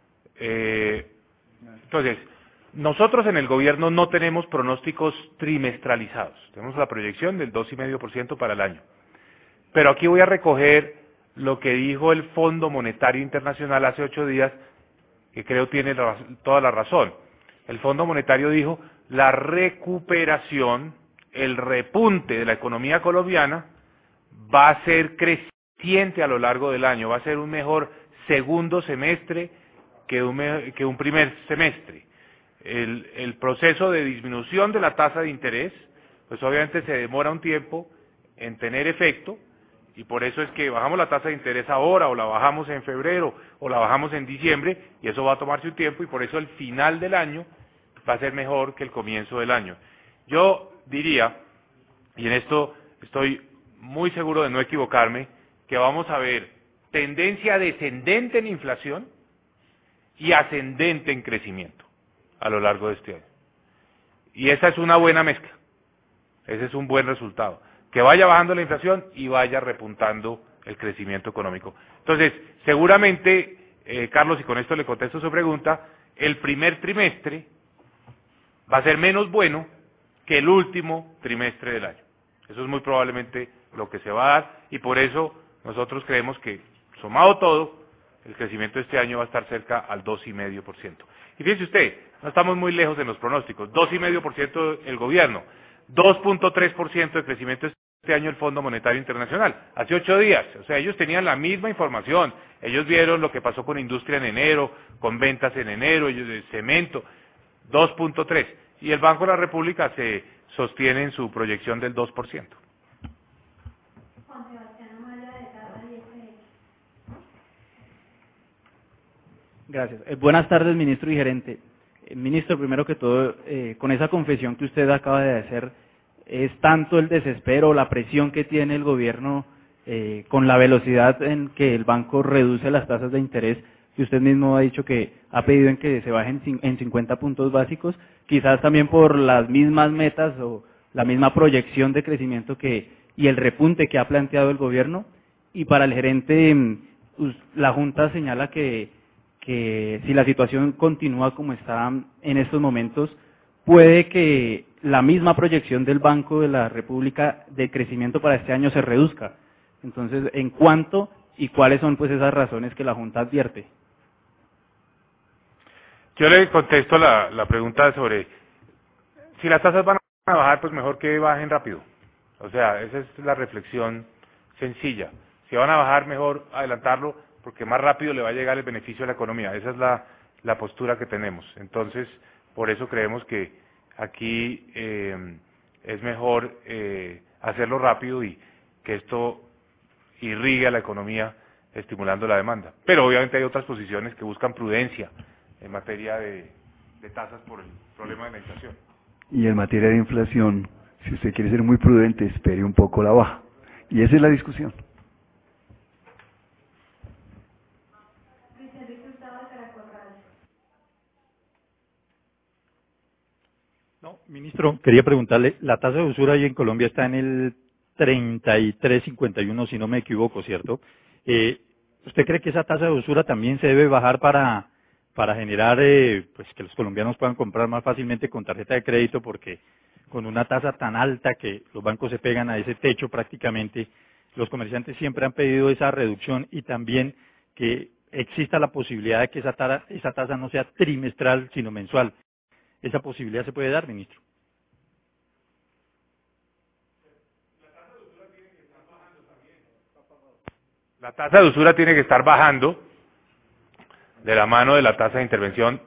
Eh, entonces, nosotros en el gobierno no tenemos pronósticos trimestralizados. Tenemos la proyección del dos coma cinco por ciento para el año. Pero aquí voy a recoger lo que dijo el Fondo Monetario Internacional hace ocho días, que creo tiene la, toda la razón. El Fondo Monetario dijo, la recuperación, el repunte de la economía colombiana va a ser creciente a lo largo del año, va a ser un mejor segundo semestre que un, que un primer semestre. El, el proceso de disminución de la tasa de interés, pues obviamente se demora un tiempo en tener efecto, y por eso es que bajamos la tasa de interés ahora, o la bajamos en febrero, o la bajamos en diciembre, y eso va a tomarse un tiempo, y por eso el final del año va a ser mejor que el comienzo del año. Yo diría, y en esto estoy muy seguro de no equivocarme, que vamos a ver tendencia descendente en inflación y ascendente en crecimiento a lo largo de este año. Y esa es una buena mezcla, ese es un buen resultado, que vaya bajando la inflación y vaya repuntando el crecimiento económico. Entonces, seguramente, eh, Carlos, y con esto le contesto su pregunta, el primer trimestre va a ser menos bueno que el último trimestre del año. Eso es muy probablemente lo que se va a dar, y por eso nosotros creemos que, sumado todo, el crecimiento de este año va a estar cerca al dos coma cinco por ciento. Y fíjese usted, no estamos muy lejos en los pronósticos, dos coma cinco por ciento el gobierno, dos punto tres por ciento de crecimiento este año el Fondo Monetario Internacional, hace ocho días, o sea, ellos tenían la misma información, ellos vieron lo que pasó con industria en enero, con ventas en enero, ellos de cemento, dos punto tres, y el Banco de la República se sostiene en su proyección del dos por ciento. Juan Sebastián Amaya, de Garra y F X. Gracias. Eh, buenas tardes, ministro y gerente. Eh, ministro, primero que todo, eh, con esa confesión que usted acaba de hacer, ¿es tanto el desespero, la presión que tiene el gobierno eh, con la velocidad en que el banco reduce las tasas de interés, que usted mismo ha dicho que ha pedido en que se bajen en cincuenta puntos básicos, quizás también por las mismas metas o la misma proyección de crecimiento que y el repunte que ha planteado el gobierno? Y para el gerente, la Junta señala que, que si la situación continúa como está en estos momentos, puede que la misma proyección del Banco de la República de crecimiento para este año se reduzca. Entonces, ¿en cuánto y cuáles son pues esas razones que la Junta advierte? Yo le contesto la, la pregunta sobre si las tasas van a bajar, pues mejor que bajen rápido. O sea, esa es la reflexión sencilla. Si van a bajar, mejor adelantarlo, porque más rápido le va a llegar el beneficio a la economía. Esa es la, la postura que tenemos. Entonces, por eso creemos que aquí eh, es mejor eh, hacerlo rápido y que esto irrigue a la economía estimulando la demanda. Pero obviamente hay otras posiciones que buscan prudencia en materia de, de tasas por el problema de la inflación. Y en materia de inflación, si usted quiere ser muy prudente, espere un poco la baja. Y esa es la discusión. Luis Enrique Hurtado, de Caracol Radio. No, ministro, quería preguntarle, la tasa de usura ahí en Colombia está en el treinta y tres cincuenta y uno, si no me equivoco, ¿cierto? Eh, ¿Usted cree que esa tasa de usura también se debe bajar para para generar eh, pues que los colombianos puedan comprar más fácilmente con tarjeta de crédito, porque con una tasa tan alta que los bancos se pegan a ese techo prácticamente, los comerciantes siempre han pedido esa reducción y también que exista la posibilidad de que esa tasa, esa tasa no sea trimestral sino mensual? ¿Esa posibilidad se puede dar, ministro? La tasa de usura tiene que estar bajando de la mano de la tasa de intervención,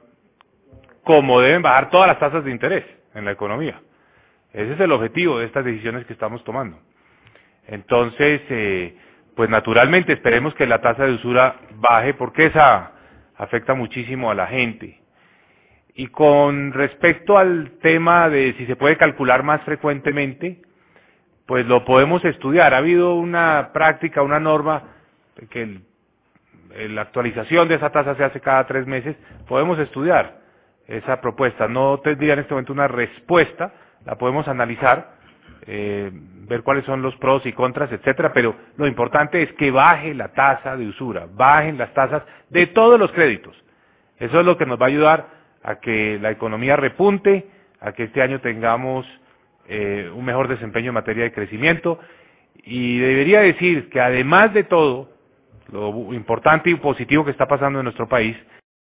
como deben bajar todas las tasas de interés en la economía. Ese es el objetivo de estas decisiones que estamos tomando. Entonces, eh, pues naturalmente esperemos que la tasa de usura baje, porque esa afecta muchísimo a la gente. Y con respecto al tema de si se puede calcular más frecuentemente, pues lo podemos estudiar. Ha habido una práctica, una norma, que el, la actualización de esa tasa se hace cada tres meses. Podemos estudiar esa propuesta. No tendría en este momento una respuesta, la podemos analizar, eh, ver cuáles son los pros y contras, etcétera, pero lo importante es que baje la tasa de usura, bajen las tasas de todos los créditos. Eso es lo que nos va a ayudar a que la economía repunte, a que este año tengamos eh, un mejor desempeño en materia de crecimiento. Y debería decir que además de todo, lo importante y positivo que está pasando en nuestro país,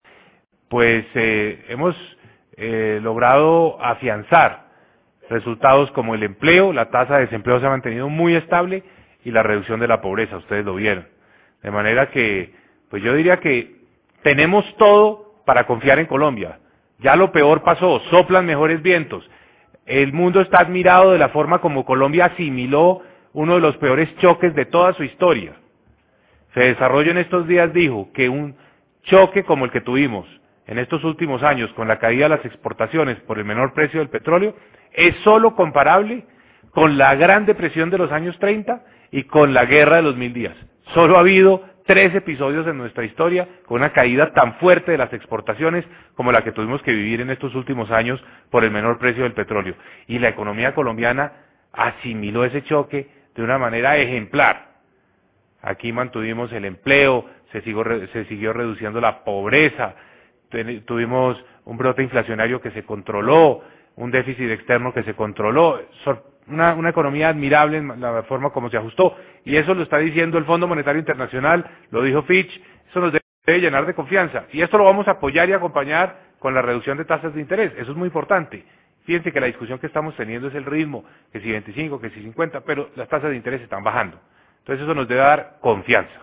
pues eh, hemos eh, logrado afianzar resultados como el empleo. La tasa de desempleo se ha mantenido muy estable y la reducción de la pobreza, ustedes lo vieron. De manera que, pues yo diría que tenemos todo para confiar en Colombia. Ya lo peor pasó, soplan mejores vientos. El mundo está admirado de la forma como Colombia asimiló uno de los peores choques de toda su historia. Se desarrolló en estos días, dijo, que un choque como el que tuvimos en estos últimos años con la caída de las exportaciones por el menor precio del petróleo es solo comparable con la Gran Depresión de los años treinta y con la Guerra de los Mil Días. Solo ha habido tres episodios en nuestra historia con una caída tan fuerte de las exportaciones como la que tuvimos que vivir en estos últimos años por el menor precio del petróleo. Y la economía colombiana asimiló ese choque de una manera ejemplar. Aquí mantuvimos el empleo, se siguió, se siguió reduciendo la pobreza, tuvimos un brote inflacionario que se controló, un déficit externo que se controló, una, una economía admirable en la forma como se ajustó, y eso lo está diciendo el Fondo Monetario Internacional, lo dijo Fitch, eso nos debe llenar de confianza, y esto lo vamos a apoyar y acompañar con la reducción de tasas de interés, eso es muy importante. Fíjense que la discusión que estamos teniendo es el ritmo, que si veinticinco, que si cincuenta, pero las tasas de interés están bajando, entonces eso nos debe dar confianza.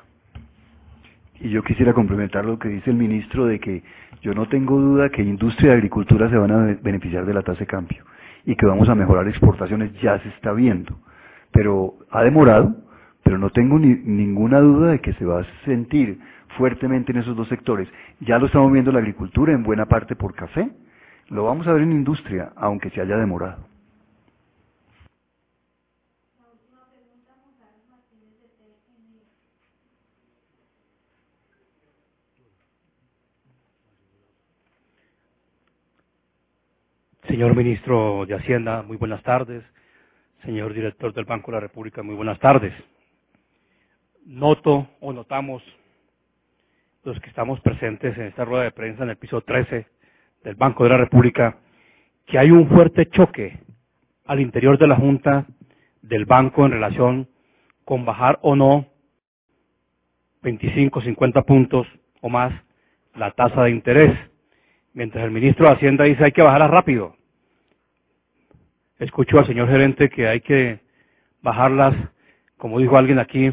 Y yo quisiera complementar lo que dice el ministro de que yo no tengo duda que industria y agricultura se van a beneficiar de la tasa de cambio y que vamos a mejorar exportaciones, ya se está viendo, pero ha demorado, pero no tengo ni, ninguna duda de que se va a sentir fuertemente en esos dos sectores. Ya lo estamos viendo en la agricultura, en buena parte por café, lo vamos a ver en industria, aunque se haya demorado. Señor Ministro de Hacienda, muy buenas tardes. Señor Director del Banco de la República, muy buenas tardes. Noto o notamos, los que estamos presentes en esta rueda de prensa en el piso trece del Banco de la República, que hay un fuerte choque al interior de la Junta del Banco en relación con bajar o no veinticinco, cincuenta puntos o más la tasa de interés. Mientras el ministro de Hacienda dice hay que bajarla rápido. Escucho al señor gerente que hay que bajarlas, como dijo alguien aquí,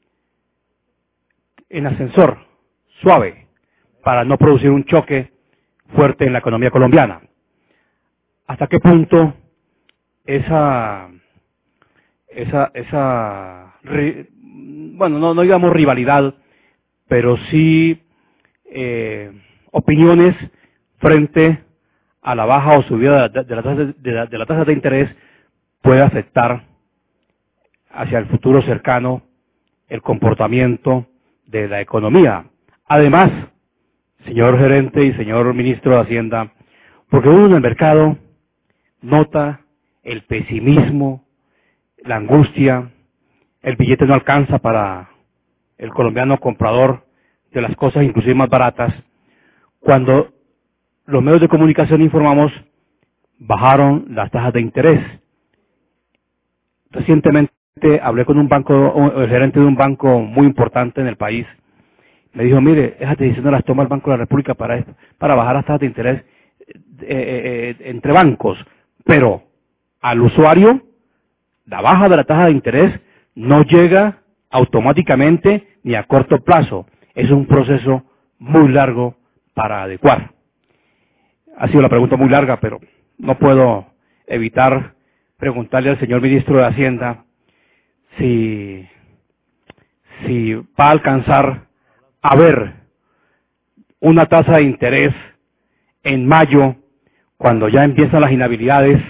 en ascensor, suave, para no producir un choque fuerte en la economía colombiana. ¿Hasta qué punto esa, esa, esa, bueno, no, no digamos rivalidad, pero sí eh, opiniones frente a la baja o subida de, de, la tasa de, de, la, de la tasa de interés puede afectar hacia el futuro cercano el comportamiento de la economía? Además, señor gerente y señor ministro de Hacienda, porque uno en el mercado nota el pesimismo, la angustia, el billete no alcanza para el colombiano comprador de las cosas inclusive más baratas, cuando los medios de comunicación informamos, bajaron las tasas de interés. Recientemente hablé con un banco, el gerente de un banco muy importante en el país. Me dijo, mire, esas decisiones las toma el Banco de la República para, para bajar las tasas de interés eh, eh, entre bancos. Pero al usuario, la baja de la tasa de interés no llega automáticamente ni a corto plazo. Es un proceso muy largo para adecuar. Ha sido la pregunta muy larga, pero no puedo evitar preguntarle al señor ministro de Hacienda si, si va a alcanzar a ver una tasa de interés en mayo, cuando ya empiezan las inhabilidades,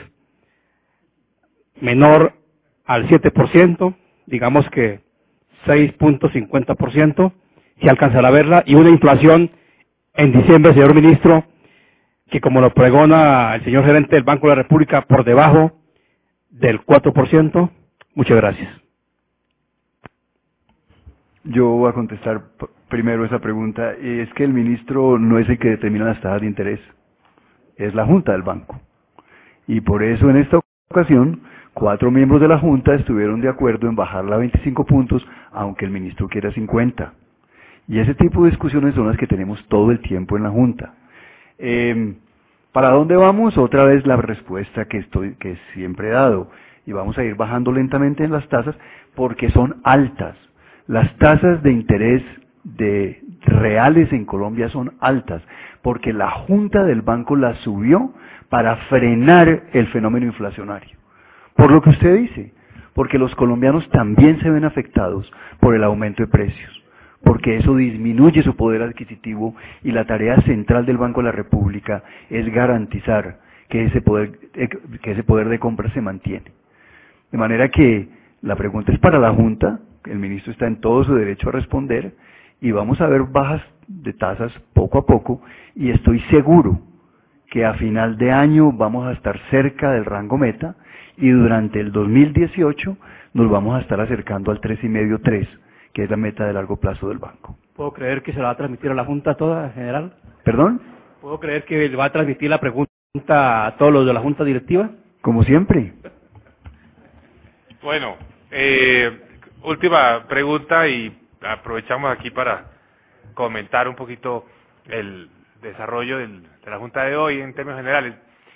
menor al siete por ciento, digamos que seis punto cincuenta por ciento, si alcanzará a verla, y una inflación en diciembre, señor ministro, que como lo pregona el señor gerente del Banco de la República, por debajo del cuatro por ciento. Muchas gracias. Yo voy a contestar primero esa pregunta. Es que el ministro no es el que determina las tasas de interés, es la Junta del Banco. Y por eso en esta ocasión, cuatro miembros de la Junta estuvieron de acuerdo en bajarla a veinticinco puntos, aunque el ministro quiera cincuenta. Y ese tipo de discusiones son las que tenemos todo el tiempo en la Junta. Eh, ¿Para dónde vamos? Otra vez la respuesta que, estoy, que siempre he dado. Y vamos a ir bajando lentamente en las tasas porque son altas. Las tasas de interés de reales en Colombia son altas porque la Junta del Banco las subió para frenar el fenómeno inflacionario. Por lo que usted dice, porque los colombianos también se ven afectados por el aumento de precios, porque eso disminuye su poder adquisitivo y la tarea central del Banco de la República es garantizar que ese poder, que ese poder de compra se mantiene. De manera que la pregunta es para la Junta, el ministro está en todo su derecho a responder y vamos a ver bajas de tasas poco a poco y estoy seguro que a final de año vamos a estar cerca del rango meta y durante el dos mil dieciocho nos vamos a estar acercando al tres y medio tres, que es la meta de largo plazo del banco. ¿Puedo creer que se la va a transmitir a la Junta toda, general? ¿Perdón? ¿Puedo creer que le va a transmitir la pregunta a todos los de la Junta Directiva? Como siempre. Bueno, eh, última pregunta y aprovechamos aquí para comentar un poquito el desarrollo del, de la Junta de hoy en términos generales.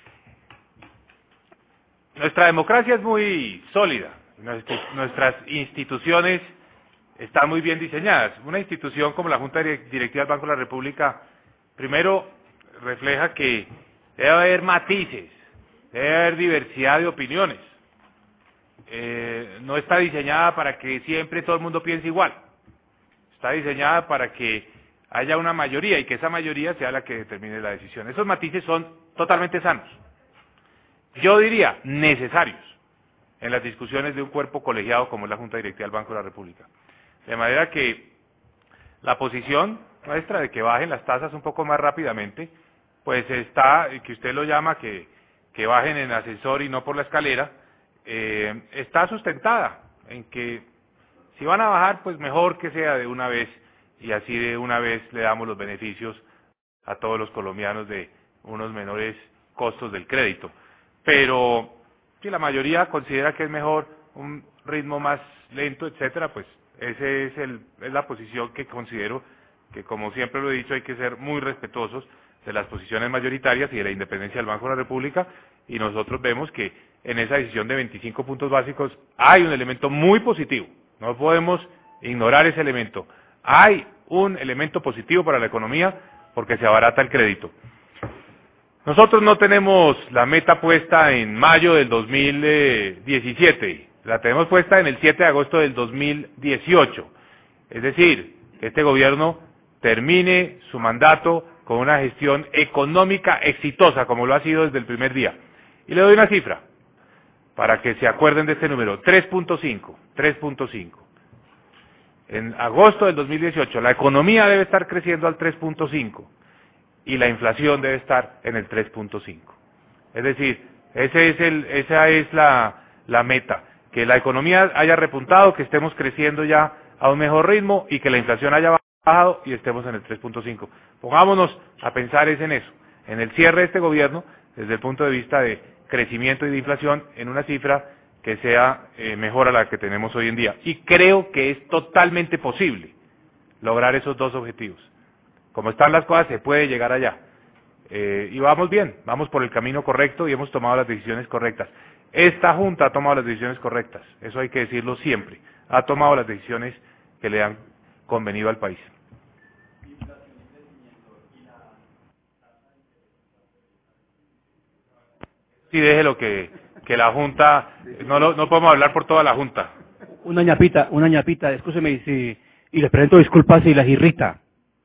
Nuestra democracia es muy sólida, nuestras instituciones están muy bien diseñadas. Una institución como la Junta Directiva del Banco de la República, primero, refleja que debe haber matices, debe haber diversidad de opiniones. Eh, no está diseñada para que siempre todo el mundo piense igual. Está diseñada para que haya una mayoría y que esa mayoría sea la que determine la decisión. Esos matices son totalmente sanos. Yo diría necesarios en las discusiones de un cuerpo colegiado como es la Junta Directiva del Banco de la República. De manera que la posición nuestra de que bajen las tasas un poco más rápidamente, pues está, que usted lo llama que, que bajen en ascensor y no por la escalera, eh, está sustentada en que si van a bajar, pues mejor que sea de una vez y así de una vez le damos los beneficios a todos los colombianos de unos menores costos del crédito. Pero si la mayoría considera que es mejor un ritmo más lento, etcétera, pues ese es el es la posición que considero que, como siempre lo he dicho, hay que ser muy respetuosos de las posiciones mayoritarias y de la independencia del Banco de la República, y nosotros vemos que en esa decisión de veinticinco puntos básicos hay un elemento muy positivo, no podemos ignorar ese elemento, hay un elemento positivo para la economía porque se abarata el crédito. Nosotros no tenemos la meta puesta en mayo del dos mil diecisiete, la tenemos puesta en el siete de agosto del dos mil dieciocho. Es decir, que este gobierno termine su mandato con una gestión económica exitosa, como lo ha sido desde el primer día. Y le doy una cifra, para que se acuerden de este número, tres punto cinco, tres punto cinco. En agosto del dos mil dieciocho, la economía debe estar creciendo al tres punto cinco. Y la inflación debe estar en el tres punto cinco. Es decir, ese es el, esa es la, la meta, que la economía haya repuntado, que estemos creciendo ya a un mejor ritmo y que la inflación haya bajado y estemos en el tres punto cinco. Pongámonos a pensar es en eso, en el cierre de este gobierno, desde el punto de vista de crecimiento y de inflación, en una cifra que sea eh, mejor a la que tenemos hoy en día. Y creo que es totalmente posible lograr esos dos objetivos. Como están las cosas, se puede llegar allá. Eh, y vamos bien, vamos por el camino correcto y hemos tomado las decisiones correctas. Esta Junta ha tomado las decisiones correctas, eso hay que decirlo siempre. ha tomado las decisiones que le han convenido al país. Sí, déjelo que, que la Junta, no, lo, no podemos hablar por toda la Junta. Una ñapita, una ñapita, escúcheme si, y les presento disculpas si les irrita.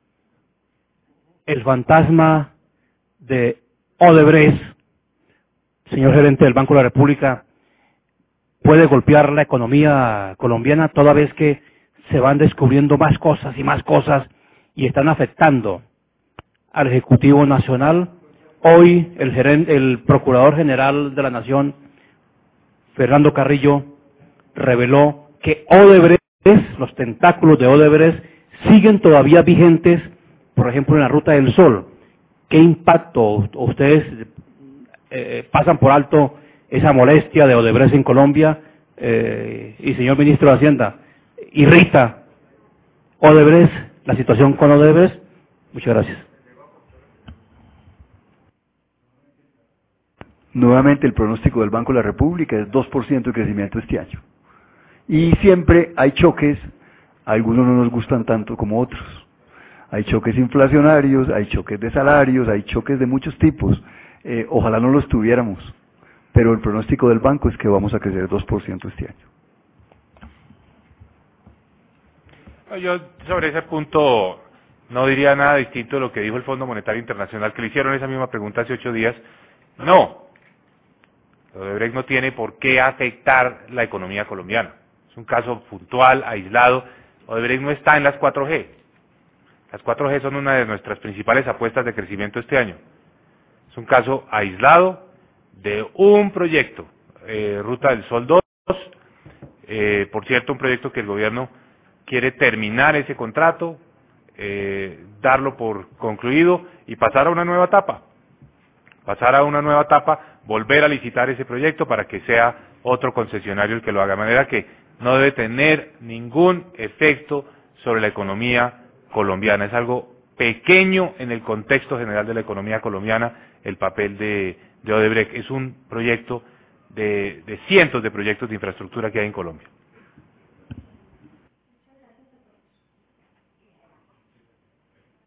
El fantasma de Odebrecht, señor gerente del Banco de la República, puede golpear la economía colombiana toda vez que se van descubriendo más cosas y más cosas y están afectando al Ejecutivo Nacional. Hoy el, gerente, el Procurador General de la Nación, Fernando Carrillo, reveló que Odebrecht, los tentáculos de Odebrecht, siguen todavía vigentes, por ejemplo, en la Ruta del Sol. ¿Qué impacto ustedes eh, pasan por alto esa molestia de Odebrecht en Colombia? Eh, y señor Ministro de Hacienda, ¿irrita Odebrecht, la situación con Odebrecht? Muchas gracias. Nuevamente el pronóstico del Banco de la República es dos por ciento de crecimiento este año. Y siempre hay choques, algunos no nos gustan tanto como otros. Hay choques inflacionarios, hay choques de salarios, hay choques de muchos tipos. Eh, ojalá no los tuviéramos, pero el pronóstico del banco es que vamos a crecer dos por ciento este año. Yo sobre ese punto no diría nada distinto de lo que dijo el Fondo Monetario Internacional, que le hicieron esa misma pregunta hace ocho días. No, Odebrecht no tiene por qué afectar la economía colombiana. Es un caso puntual, aislado. Odebrecht no está en las cuatro G. Las cuatro G son una de nuestras principales apuestas de crecimiento este año. Es un caso aislado de un proyecto, eh, Ruta del Sol dos, eh, por cierto, un proyecto que el gobierno quiere terminar ese contrato, eh, darlo por concluido y pasar a una nueva etapa. Pasar a una nueva etapa, volver a licitar ese proyecto para que sea otro concesionario el que lo haga, de manera que no debe tener ningún efecto sobre la economía colombiana. Es algo pequeño en el contexto general de la economía colombiana el papel de, de Odebrecht. Es un proyecto de, de cientos de proyectos de infraestructura que hay en Colombia.